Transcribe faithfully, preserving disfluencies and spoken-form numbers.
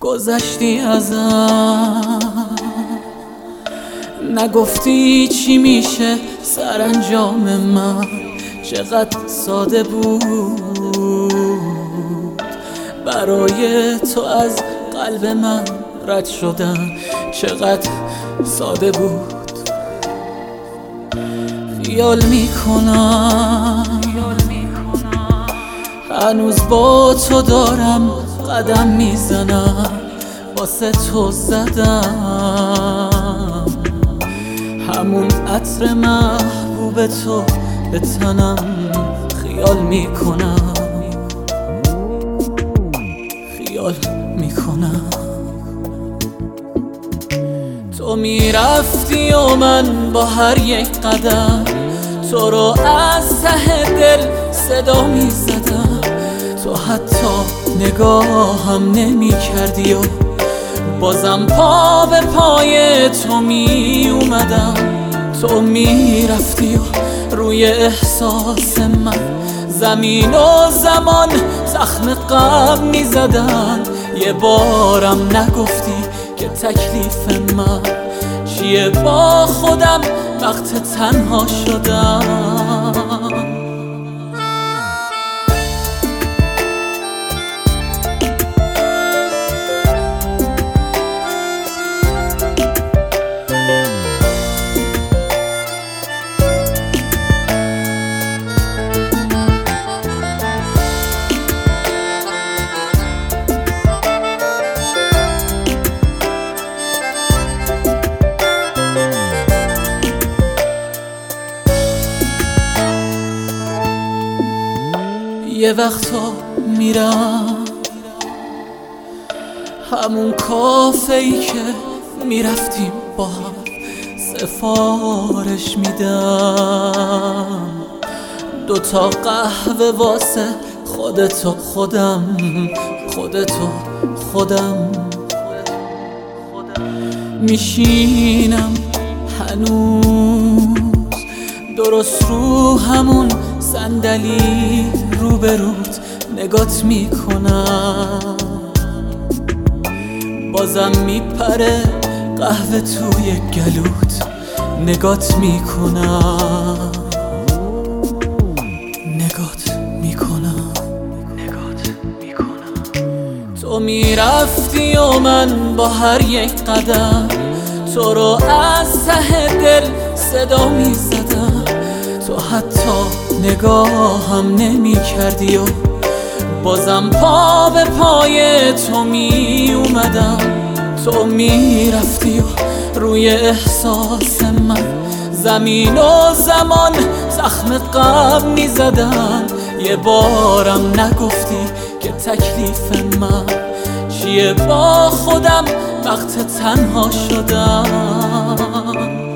گذشتی ازم، نگفتی چی میشه سرانجام من. چقدر ساده بود برای تو از قلب من رد شدم، چقدر ساده بود. خیال میکنم هنوز با تو دارم قدم میزنم، واسه تو زدم همون عطر محبوب تو به تنم. خیال میکنم خیال میکنم تو میرفتی و من با هر یک قدم تو رو از ته دل صدا میزدم. تو حتی نگاهم نمی کردی و بازم پا به پای تو می اومدم. تو میرفتی و روی احساس من زمین و زمان زخم غم میزدن. یه بارم نگفتی که تکلیف من چیه با خودم وقت تنها شدم. یه وقتا میرم همون کافه ای که میرفتیم با هم، سفارش میدم دوتا قهوه واسه خودتو خودم خودتو خودم. میشینم هنوز درست رو همون صندلی روبروت نگات میکنم، بازم میپره قهوه توی گلوت نگات میکنم نگات میکنم نگات میکنم تو میرفتی و من با هر یک قدم تو رو از ته دل صدا میزدم. تو حتی نگاهم نمی کردی و بازم پا به پای تو می اومدم. تو می رفتی و روی احساس من زمین و زمان زخم غم می زدن. یه بارم نگفتی که تکلیف من چیه با خودم وقت تنها شدم.